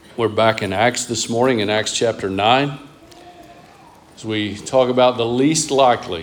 We're back in Acts this morning, in Acts chapter 9, as we talk about the least likely.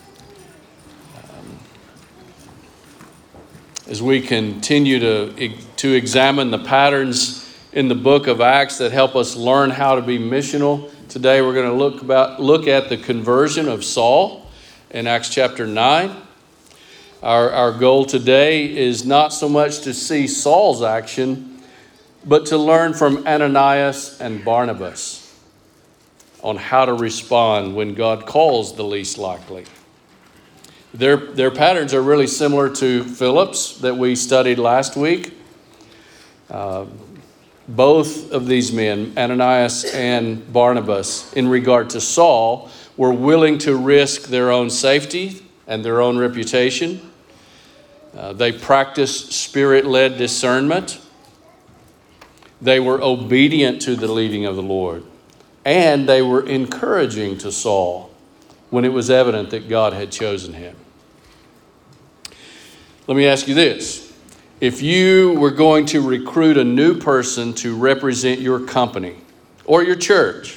As we continue to examine the patterns in the book of Acts that help us learn how to be missional, today we're going to look at the conversion of Saul in Acts chapter 9. Our goal today is not so much to see Saul's action, but to learn from Ananias and Barnabas on how to respond when God calls the least likely. Their patterns are really similar to Philip's that we studied last week. Both of these men, Ananias and Barnabas, in regard to Saul, were willing to risk their own safety and their own reputation. They practiced spirit-led discernment. They were obedient to the leading of the Lord. And they were encouraging to Saul when it was evident that God had chosen him. Let me ask you this. If you were going to recruit a new person to represent your company or your church,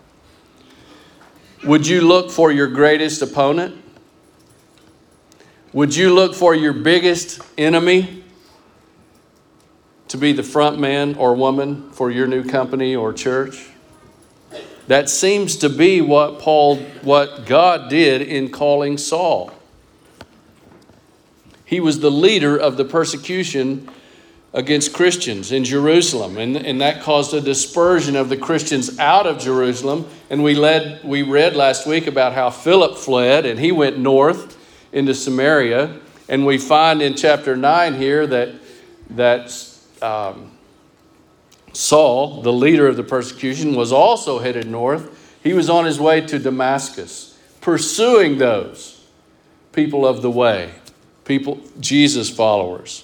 would you look for your greatest opponent? Would you look for your biggest enemy to be the front man or woman for your new company or church? That seems to be what God did in calling Saul. He was the leader of the persecution against Christians in Jerusalem, and that caused a dispersion of the Christians out of Jerusalem. And we read last week about how Philip fled and he went north into Samaria, and we find in chapter 9 here that Saul, the leader of the persecution, was also headed north. He was on his way to Damascus, pursuing those people of the way, Jesus followers.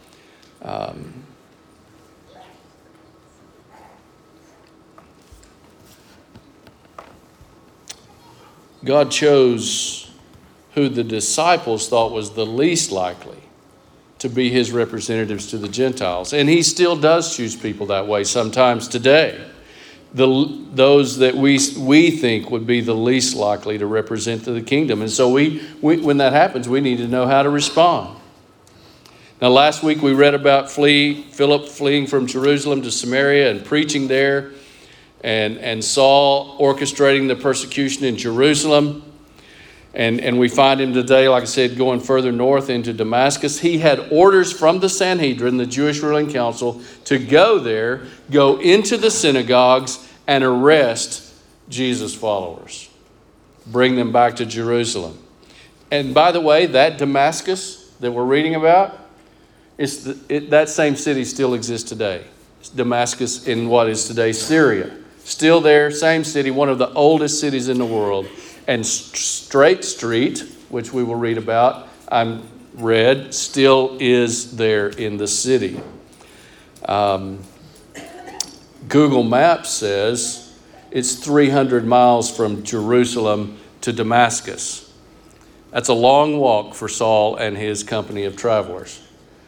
God chose who the disciples thought was the least likely to be his representatives to the Gentiles. And he still does choose people that way sometimes today. Those that we think would be the least likely to represent the kingdom. And so we when that happens, we need to know how to respond. Now, last week we read about Philip fleeing from Jerusalem to Samaria and preaching there, and Saul orchestrating the persecution in Jerusalem. And we find him today, like I said, going further north into Damascus. He had orders from the Sanhedrin, the Jewish ruling council, to go into the synagogues and arrest Jesus' followers. Bring them back to Jerusalem. And by the way, that Damascus that we're reading about, that same city still exists today. It's Damascus in what is today Syria. Still there, same city, one of the oldest cities in the world. And Straight Street, which we will read about, still is there in the city. Google Maps says it's 300 miles from Jerusalem to Damascus. That's a long walk for Saul and his company of travelers.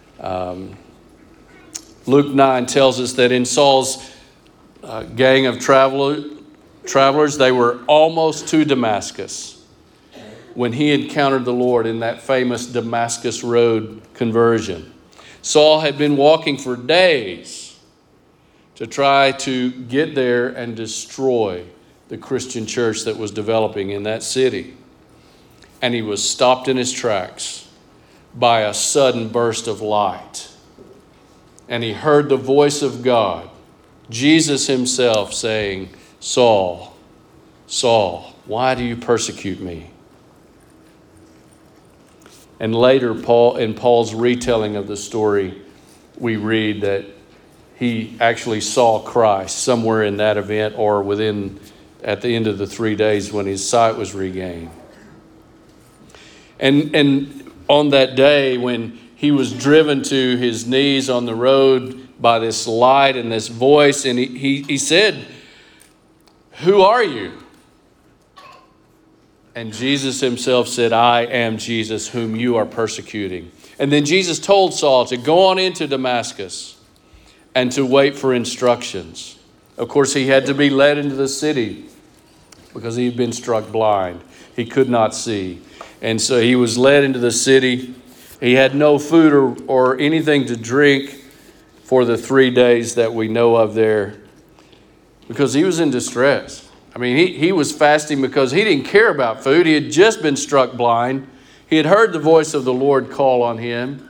Luke 9 tells us that in Saul's gang of travelers, they were almost to Damascus when he encountered the Lord in that famous Damascus Road conversion. Saul had been walking for days to try to get there and destroy the Christian church that was developing in that city. And he was stopped in his tracks by a sudden burst of light. And he heard the voice of God, Jesus himself, saying, Saul, Saul, why do you persecute me? And later, in Paul's retelling of the story, we read that he actually saw Christ somewhere in that event or at the end of the 3 days when his sight was regained. And on that day when he was driven to his knees on the road by this light and this voice, and he said, "Who are you?" And Jesus himself said, "I am Jesus whom you are persecuting." And then Jesus told Saul to go on into Damascus and to wait for instructions. Of course, he had to be led into the city because he had been struck blind. He could not see. And so he was led into the city. He had no food or anything to drink for the 3 days that we know of there because he was in distress. I mean, he was fasting because he didn't care about food. He had just been struck blind. He had heard the voice of the Lord call on him.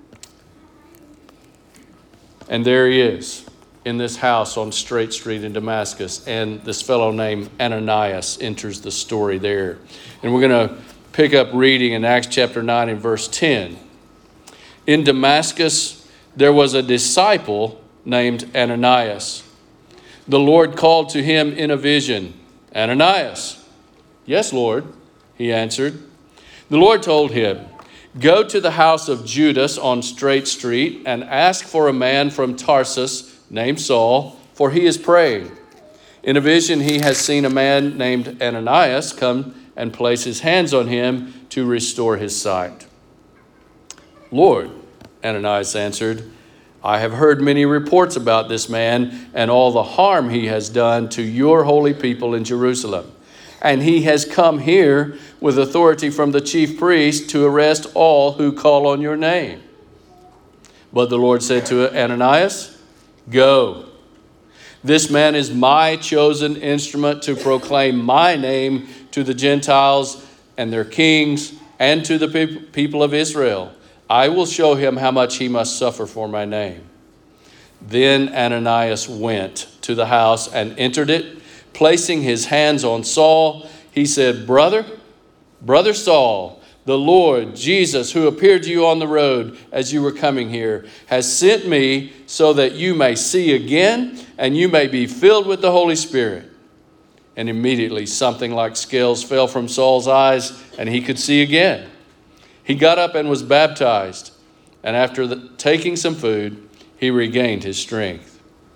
And there he is in this house on Straight Street in Damascus. And this fellow named Ananias enters the story there. And we're going to pick up reading in Acts chapter 9 and verse 10. In Damascus, there was a disciple named Ananias. The Lord called to him in a vision, Ananias. Yes, Lord, he answered. The Lord told him, go to the house of Judas on Straight Street and ask for a man from Tarsus named Saul, for he is praying. In a vision, he has seen a man named Ananias come and place his hands on him to restore his sight. Lord, Ananias answered, I have heard many reports about this man and all the harm he has done to your holy people in Jerusalem. And he has come here with authority from the chief priest to arrest all who call on your name. But the Lord said to Ananias, go. This man is my chosen instrument to proclaim my name to the Gentiles and their kings and to the people of Israel. I will show him how much he must suffer for my name. Then Ananias went to the house and entered it. Placing his hands on Saul, he said, Brother Saul, the Lord Jesus, who appeared to you on the road as you were coming here, has sent me so that you may see again and you may be filled with the Holy Spirit. And immediately something like scales fell from Saul's eyes and he could see again. He got up and was baptized. And after taking some food, he regained his strength.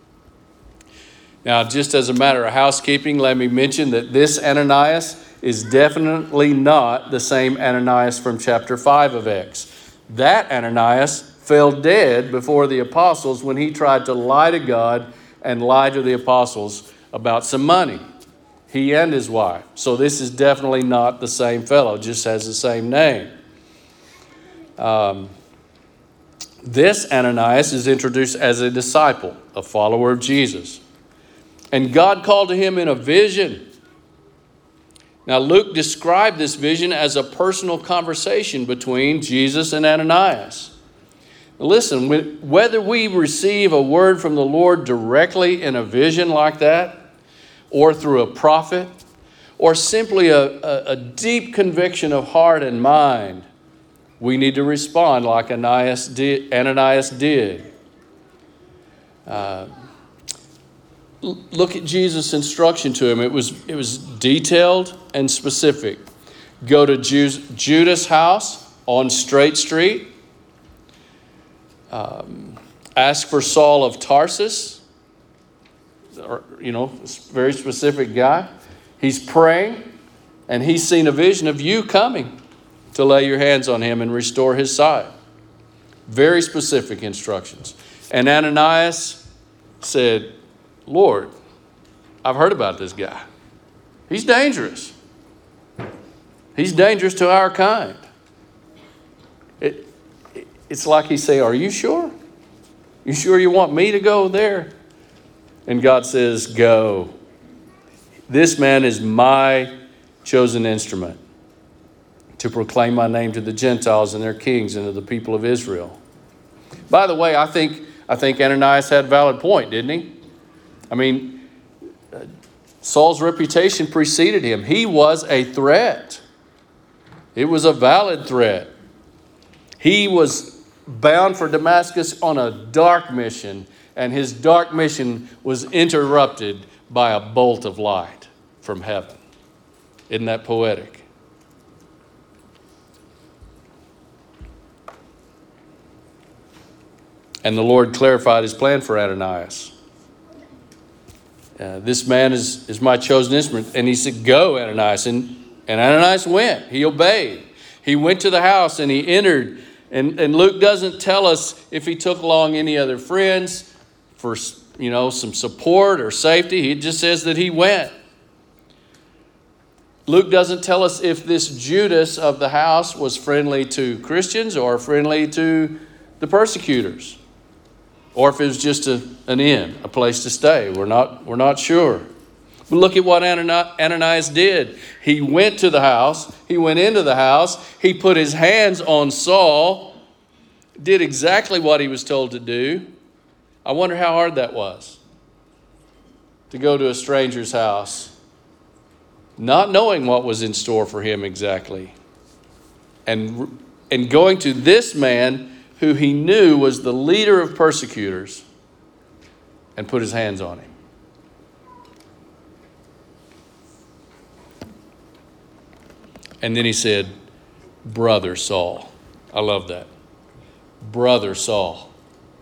Now, just as a matter of housekeeping, let me mention that this Ananias is definitely not the same Ananias from chapter 5 of Acts. That Ananias fell dead before the apostles when he tried to lie to God and lie to the apostles about some money. He and his wife. So this is definitely not the same fellow, just has the same name. This Ananias is introduced as a disciple, a follower of Jesus. And God called to him in a vision. Now, Luke described this vision as a personal conversation between Jesus and Ananias. Now, listen, whether we receive a word from the Lord directly in a vision like that, or through a prophet, or simply a deep conviction of heart and mind, we need to respond like Ananias did. Look at Jesus' instruction to him. It was detailed and specific. Go to Judas' house on Straight Street. Ask for Saul of Tarsus. Very specific guy. He's praying, and he's seen a vision of you coming to lay your hands on him and restore his sight. Very specific instructions. And Ananias said, Lord, I've heard about this guy. He's dangerous. He's dangerous to our kind. It's like he's saying, are you sure? You sure you want me to go there? And God says, go. This man is my chosen instrument to proclaim my name to the Gentiles and their kings and to the people of Israel. By the way, I think Ananias had a valid point, didn't he? I mean, Saul's reputation preceded him. He was a threat. It was a valid threat. He was bound for Damascus on a dark mission, and his dark mission was interrupted by a bolt of light from heaven. Isn't that poetic? And the Lord clarified his plan for Ananias. This man is my chosen instrument. And he said, go, Ananias. And Ananias went. He obeyed. He went to the house and he entered. And Luke doesn't tell us if he took along any other friends for some support or safety. He just says that he went. Luke doesn't tell us if this Judas of the house was friendly to Christians or friendly to the persecutors, or if it was just an inn, a place to stay. We're not sure. But look at what Ananias did. He went to the house. He went into the house. He put his hands on Saul, did exactly what he was told to do. I wonder how hard that was, to go to a stranger's house, not knowing what was in store for him exactly, and going to this man who he knew was the leader of persecutors, and put his hands on him. And then he said, Brother Saul. I love that. Brother Saul.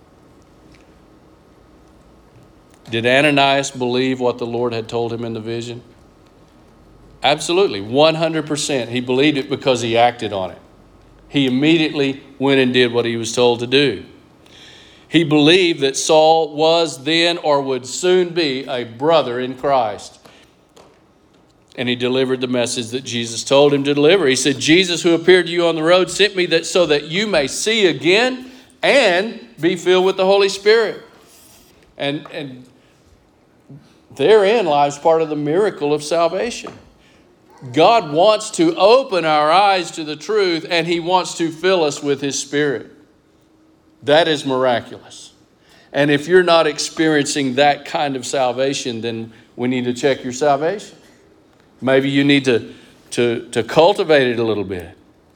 Did Ananias believe what the Lord had told him in the vision? Absolutely, 100%. He believed it because he acted on it. He immediately went and did what he was told to do. He believed that Saul was then or would soon be a brother in Christ. And he delivered the message that Jesus told him to deliver. He said, Jesus, who appeared to you on the road, sent me so that you may see again and be filled with the Holy Spirit. And therein lies part of the miracle of salvation. God wants to open our eyes to the truth, and he wants to fill us with his Spirit. That is miraculous. And if you're not experiencing that kind of salvation, then we need to check your salvation. Maybe you need to cultivate it a little bit.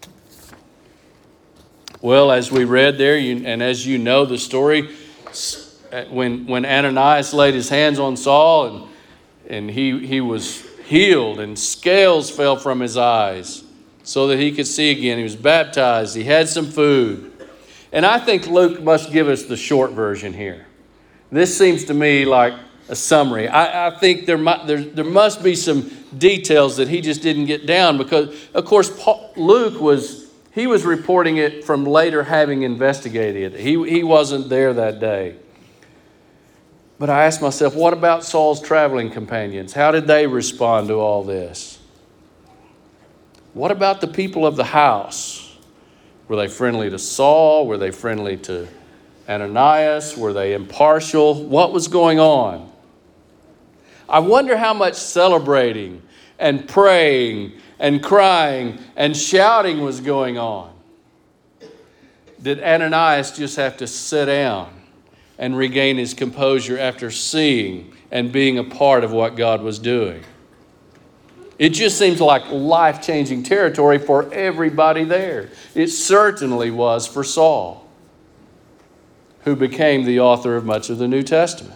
Well, as we read there, and as you know the story, when Ananias laid his hands on Saul and he was healed and scales fell from his eyes so that he could see again. He was baptized. He had some food. And I think Luke must give us the short version here. This seems to me like a summary. I think there must be some details that he just didn't get down because, of course, Luke was reporting it from later having investigated it. He wasn't there that day. But I asked myself, what about Saul's traveling companions? How did they respond to all this? What about the people of the house? Were they friendly to Saul? Were they friendly to Ananias? Were they impartial? What was going on? I wonder how much celebrating and praying and crying and shouting was going on. Did Ananias just have to sit down and regain his composure after seeing and being a part of what God was doing? It just seems like life-changing territory for everybody there. It certainly was for Saul, who became the author of much of the New Testament.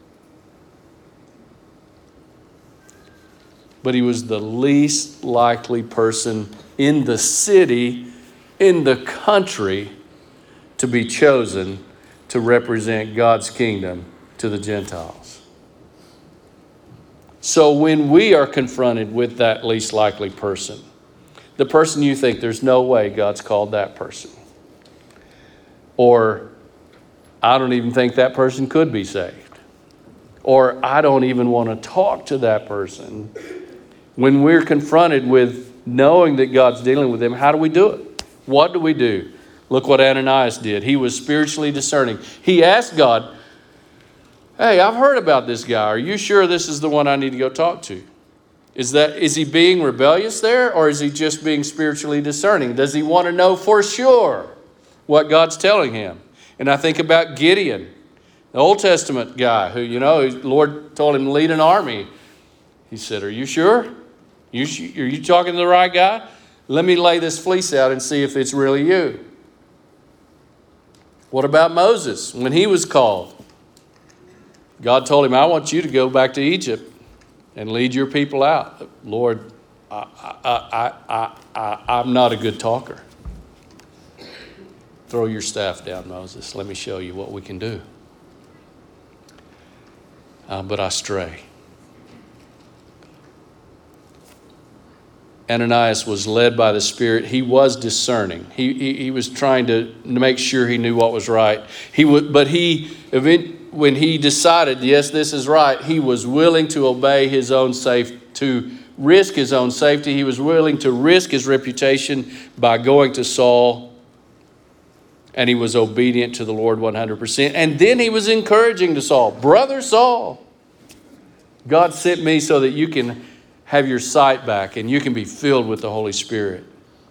But he was the least likely person in the city, in the country, to be chosen to represent God's kingdom to the Gentiles. So when we are confronted with that least likely person, the person you think there's no way God's called that person, or I don't even think that person could be saved, or I don't even want to talk to that person. When we're confronted with knowing that God's dealing with them, how do we do it? What do we do? Look what Ananias did. He was spiritually discerning. He asked God, hey, I've heard about this guy. Are you sure this is the one I need to go talk to? Is he being rebellious there, or is he just being spiritually discerning? Does he want to know for sure what God's telling him? And I think about Gideon, the Old Testament guy who, the Lord told him to lead an army. He said, are you sure? Are you talking to the right guy? Let me lay this fleece out and see if it's really you. What about Moses when he was called? God told him, I want you to go back to Egypt and lead your people out. Lord, I'm not a good talker. Throw your staff down, Moses. Let me show you what we can do. But I stray. Ananias was led by the Spirit. He was discerning. He was trying to make sure he knew what was right. But he when he decided, yes, this is right, he was willing to obey his own safety, to risk his own safety. He was willing to risk his reputation by going to Saul, and he was obedient to the Lord 100%. And then he was encouraging to Saul, brother Saul, God sent me so that you can have your sight back and you can be filled with the Holy Spirit.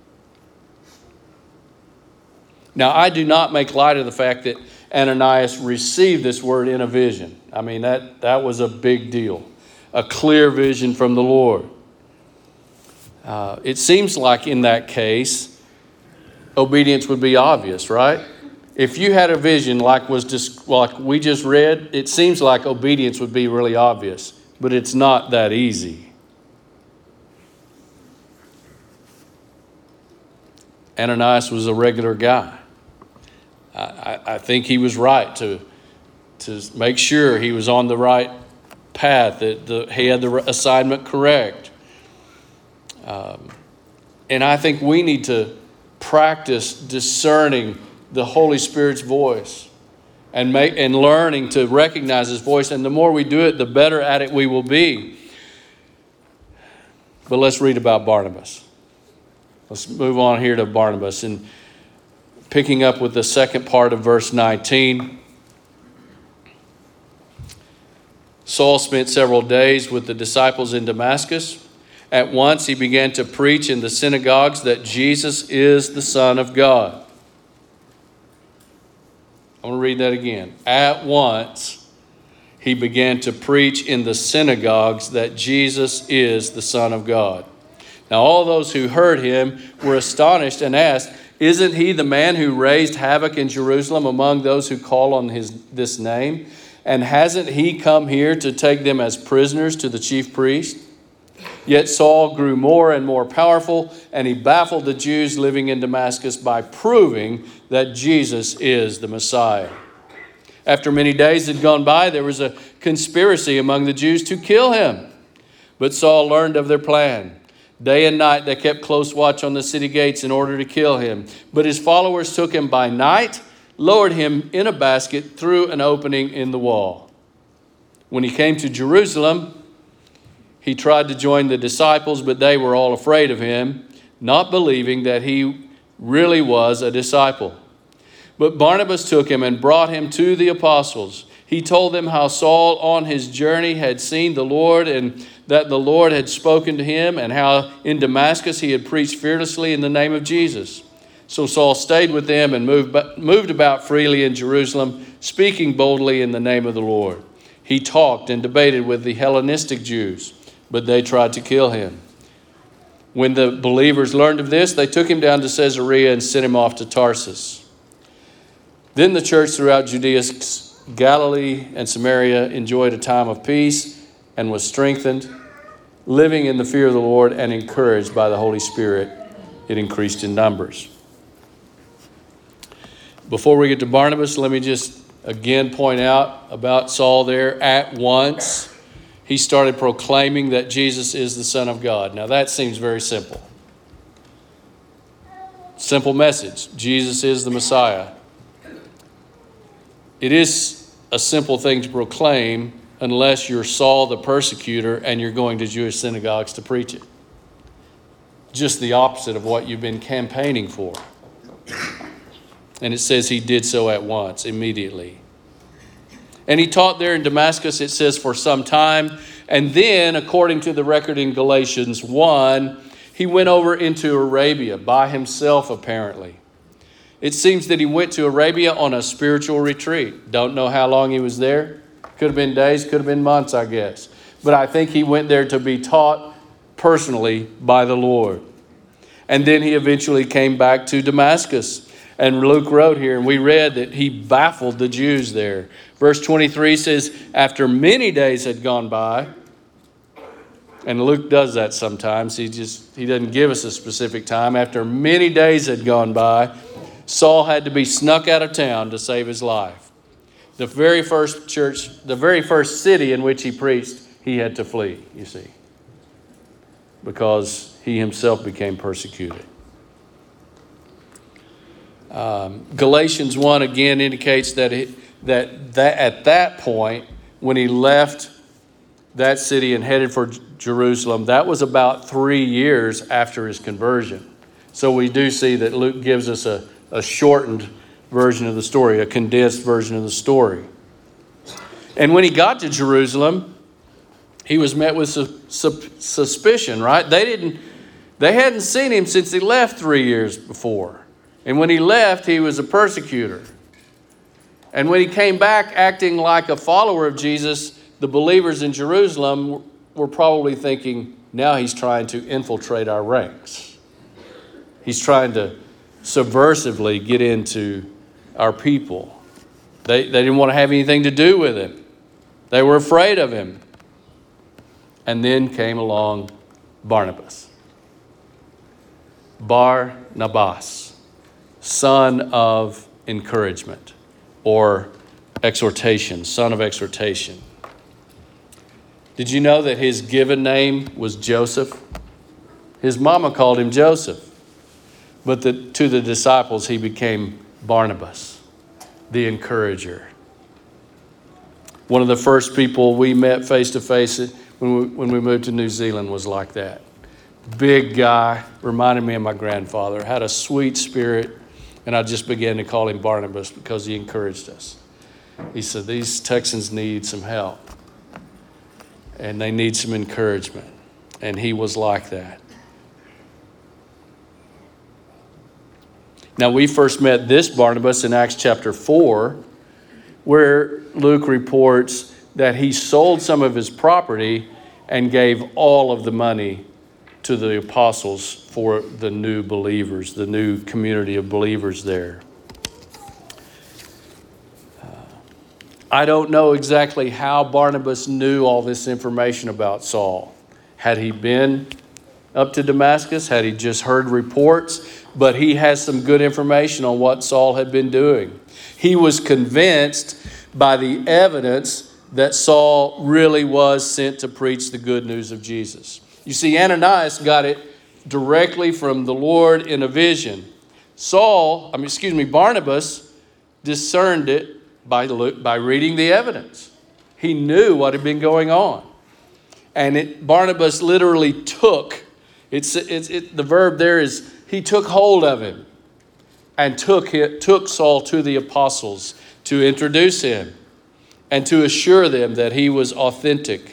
Now, I do not make light of the fact that Ananias received this word in a vision. I mean, that was a big deal. A clear vision from the Lord. It seems like in that case, obedience would be obvious, right? If you had a vision like we just read, it seems like obedience would be really obvious. But it's not that easy. Ananias was a regular guy. I think he was right to make sure he was on the right path, that he had the assignment correct. And I think we need to practice discerning the Holy Spirit's voice and learning to recognize His voice. And the more we do it, the better at it we will be. But let's read about Barnabas. Let's move on here to Barnabas. And picking up with the second part of verse 19. Saul spent several days with the disciples in Damascus. At once he began to preach in the synagogues that Jesus is the Son of God. I'm going to read that again. At once he began to preach in the synagogues that Jesus is the Son of God. Now all those who heard him were astonished and asked, "Isn't he the man who raised havoc in Jerusalem among those who call on this name? And hasn't he come here to take them as prisoners to the chief priest?" Yet Saul grew more and more powerful, and he baffled the Jews living in Damascus by proving that Jesus is the Messiah. After many days had gone by, there was a conspiracy among the Jews to kill him. But Saul learned of their plan. Day and night they kept close watch on the city gates in order to kill him. But his followers took him by night, lowered him in a basket through an opening in the wall. When he came to Jerusalem, he tried to join the disciples, but they were all afraid of him, not believing that he really was a disciple. But Barnabas took him and brought him to the apostles. He told them how Saul on his journey had seen the Lord and that the Lord had spoken to him, and how in Damascus he had preached fearlessly in the name of Jesus. So Saul stayed with them and moved about freely in Jerusalem, speaking boldly in the name of the Lord. He talked and debated with the Hellenistic Jews, but they tried to kill him. When the believers learned of this, they took him down to Caesarea and sent him off to Tarsus. Then the church throughout Judea, Galilee, and Samaria enjoyed a time of peace and was strengthened, living in the fear of the Lord and encouraged by the Holy Spirit. It increased in numbers. Before we get to Barnabas, let me just again point out about Saul there. At once, he started proclaiming that Jesus is the Son of God. Now that seems very simple. Simple message. Jesus is the Messiah. It is a simple thing to proclaim unless you're Saul the persecutor and you're going to Jewish synagogues to preach it. Just the opposite of what you've been campaigning for. And it says he did so at once, immediately. And he taught there in Damascus, it says, for some time. And then, according to the record in Galatians 1, he went over into Arabia by himself, apparently. It seems that he went to Arabia on a spiritual retreat. Don't know how long he was there. Could have been days, could have been months, I guess. But I think he went there to be taught personally by the Lord. And then he eventually came back to Damascus. And Luke wrote here, and we read that he baffled the Jews there. Verse 23 says, after many days had gone by, and Luke does that sometimes. He doesn't give us a specific time. After many days had gone by, Saul had to be snuck out of town to save his life. The very first church, the very first city in which he preached, he had to flee, you see, because he himself became persecuted. Galatians 1 again indicates that that at that point, when he left that city and headed for Jerusalem, that was about 3 years after his conversion. So we do see that Luke gives us a shortened version of the story, a condensed version of the story. And when he got to Jerusalem, he was met with suspicion, right? They hadn't seen him since he left 3 years before. And when he left, he was a persecutor. And when he came back acting like a follower of Jesus, the believers in Jerusalem were probably thinking, now he's trying to infiltrate our ranks. He's trying to subversively get into our people. They didn't want to have anything to do with him. They were afraid of him. And then came along Barnabas. Barnabas, son of encouragement or exhortation, son of exhortation. Did you know that his given name was Joseph? His mama called him Joseph. But to the disciples, he became Barnabas, the encourager. One of the first people we met face to face when we moved to New Zealand was like that. Big guy, reminded me of my grandfather, had a sweet spirit, and I just began to call him Barnabas because he encouraged us. He said, these Texans need some help, and they need some encouragement, and he was like that. Now, we first met this Barnabas in Acts chapter 4, where Luke reports that he sold some of his property and gave all of the money to the apostles for the new believers, the new community of believers there. I don't know exactly how Barnabas knew all this information about Saul. Had he been up to Damascus? Had he just heard reports? But he has some good information on what Saul had been doing. He was convinced by the evidence that Saul really was sent to preach the good news of Jesus. You see, Ananias got it directly from the Lord in a vision. Barnabas discerned it by reading the evidence. He knew what had been going on. And Barnabas literally took, the verb there is, he took hold of him and took Saul to the apostles to introduce him and to assure them that he was authentic.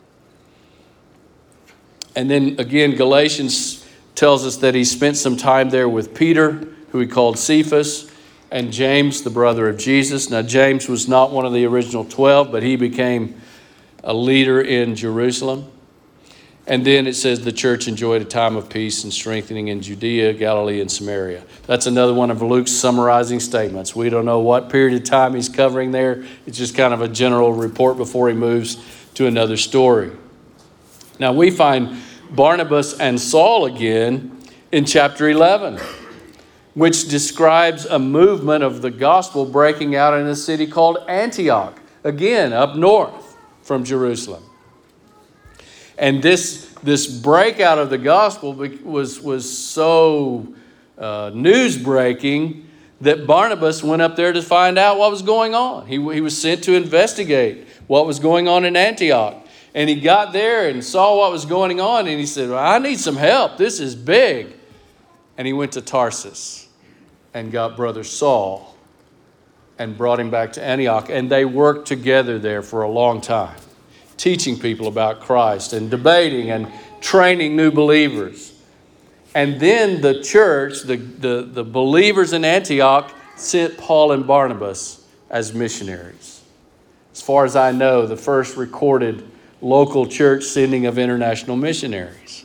And then again, Galatians tells us that he spent some time there with Peter, who he called Cephas, and James, the brother of Jesus. Now, James was not one of the original 12, but he became a leader in Jerusalem. And then it says the church enjoyed a time of peace and strengthening in Judea, Galilee, and Samaria. That's another one of Luke's summarizing statements. We don't know what period of time he's covering there. It's just kind of a general report before he moves to another story. Now we find Barnabas and Saul again in chapter 11, which describes a movement of the gospel breaking out in a city called Antioch, again up north from Jerusalem. And this breakout of the gospel was so news-breaking that Barnabas went up there to find out what was going on. He was sent to investigate what was going on in Antioch. And he got there and saw what was going on, and he said, well, I need some help. This is big. And he went to Tarsus and got brother Saul and brought him back to Antioch. And they worked together there for a long time, teaching people about Christ and debating and training new believers. And then the church, the believers in Antioch, sent Paul and Barnabas as missionaries. As far as I know, the first recorded local church sending of international missionaries.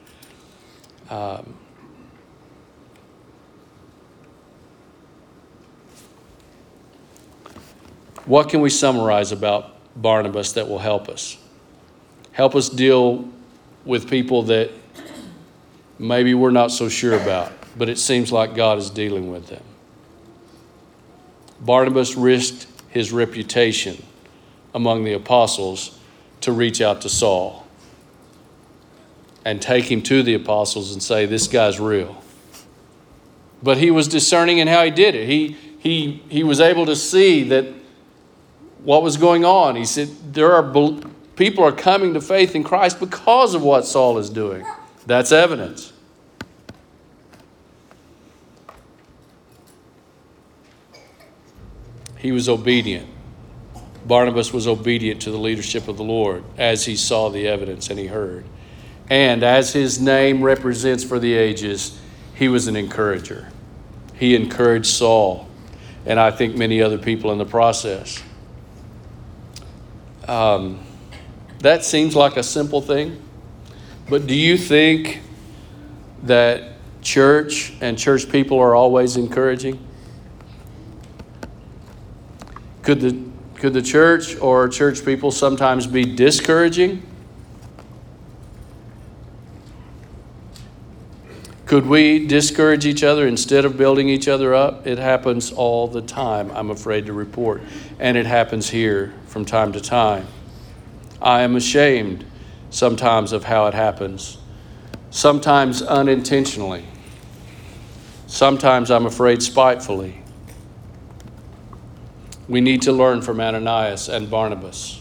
What can we summarize about Barnabas that will help us? Help us deal with people that maybe we're not so sure about, but it seems like God is dealing with them. Barnabas risked his reputation among the apostles to reach out to Saul and take him to the apostles and say, this guy's real. But he was discerning in how he did it. He was able to see that what was going on. He said, people are coming to faith in Christ because of what Saul is doing. That's evidence. He was obedient. Barnabas was obedient to the leadership of the Lord as he saw the evidence and he heard. And as his name represents for the ages, he was an encourager. He encouraged Saul, and I think many other people in the process. That seems like a simple thing, but do you think that church and church people are always encouraging? Could the church or church people sometimes be discouraging? Could we discourage each other instead of building each other up? It happens all the time, I'm afraid to report. And it happens here from time to time. I am ashamed sometimes of how it happens. Sometimes unintentionally. Sometimes I'm afraid spitefully. We need to learn from Ananias and Barnabas.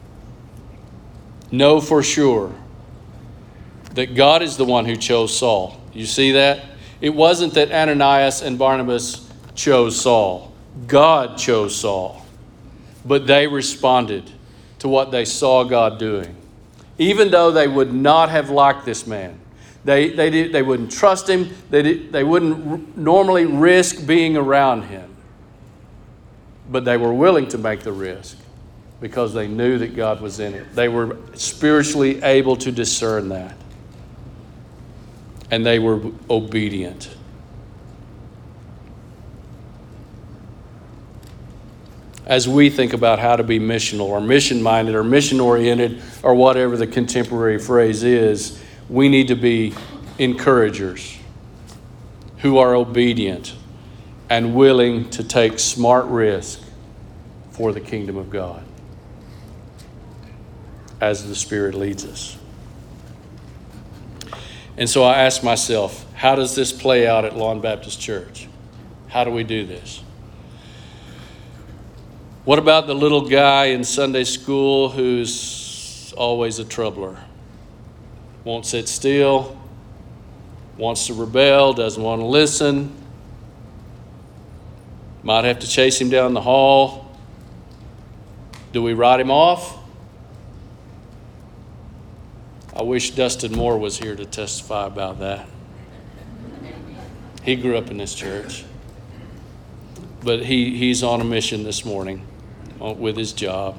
Know for sure that God is the one who chose Saul. You see that? It wasn't that Ananias and Barnabas chose Saul. God chose Saul. But they responded to what they saw God doing. Even though they would not have liked this man. They wouldn't trust him. They wouldn't normally risk being around him. But they were willing to make the risk because they knew that God was in it. They were spiritually able to discern that. And they were obedient. As we think about how to be missional or mission-minded or mission-oriented or whatever the contemporary phrase is, we need to be encouragers who are obedient and willing to take smart risk for the kingdom of God as the Spirit leads us. And so I ask myself, how does this play out at Lawn Baptist Church? How do we do this? What about the little guy in Sunday school who's always a troubler? Won't sit still, wants to rebel, doesn't want to listen, might have to chase him down the hall. Do we write him off? I wish Dustin Moore was here to testify about that. He grew up in this church. But he's on a mission this morning with his job.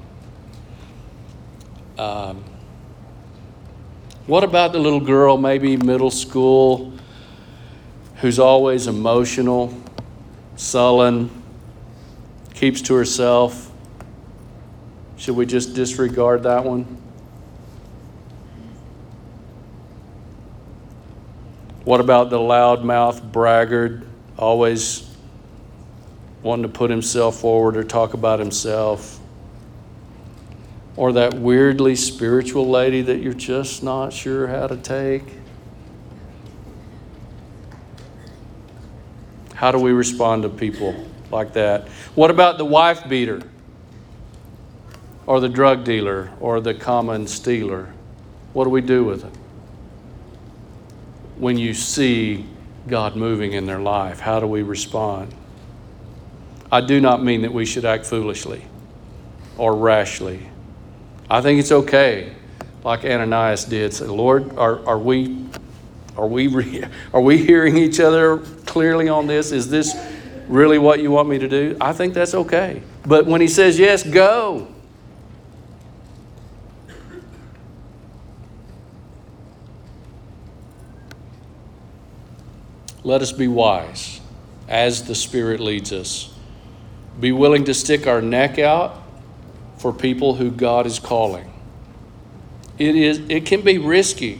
What about the little girl, maybe middle school, who's always emotional, sullen, keeps to herself? Should we just disregard that one? What about the loudmouth braggart, always wanting to put himself forward or talk about himself? Or that weirdly spiritual lady that you're just not sure how to take? How do we respond to people like that? What about the wife beater? Or the drug dealer? Or the common stealer? What do we do with it? When you see God moving in their life, how do we respond? I do not mean that we should act foolishly or rashly. I think it's okay, like Ananias did, say, Lord, are we hearing each other clearly on this? Is this really what you want me to do? I think that's okay. But when he says yes, go. Let us be wise as the Spirit leads us. Be willing to stick our neck out for people who God is calling. It can be risky.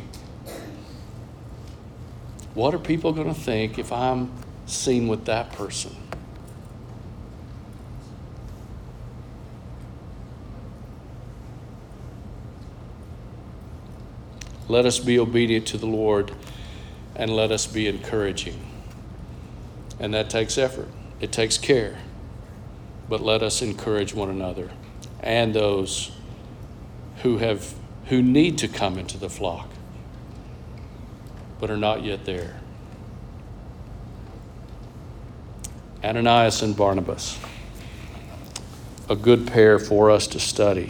What are people going to think if I'm seen with that person? Let us be obedient to the Lord. And let us be encouraging. And that takes effort. It takes care. But let us encourage one another. and those who need to come into the flock but are not yet there. Ananias and Barnabas, a good pair for us to study.